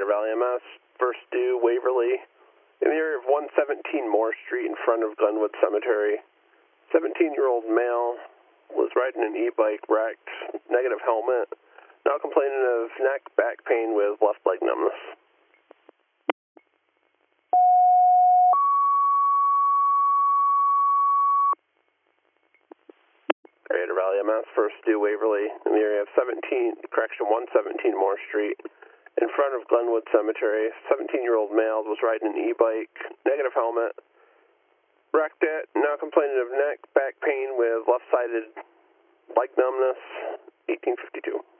Area Valley MS, first due Waverly, in the area of 117 Moore Street in front of Glenwood Cemetery. 17-year-old male was riding an e-bike, wrecked, negative helmet, now complaining of neck, back pain with left leg numbness. Area Valley MS, first due Waverly, in the area of 117 Moore Street, in front of Glenwood Cemetery. 17-year-old male was riding an e-bike, negative helmet, wrecked it, now complaining of neck, back pain with left-sided leg numbness, 1852.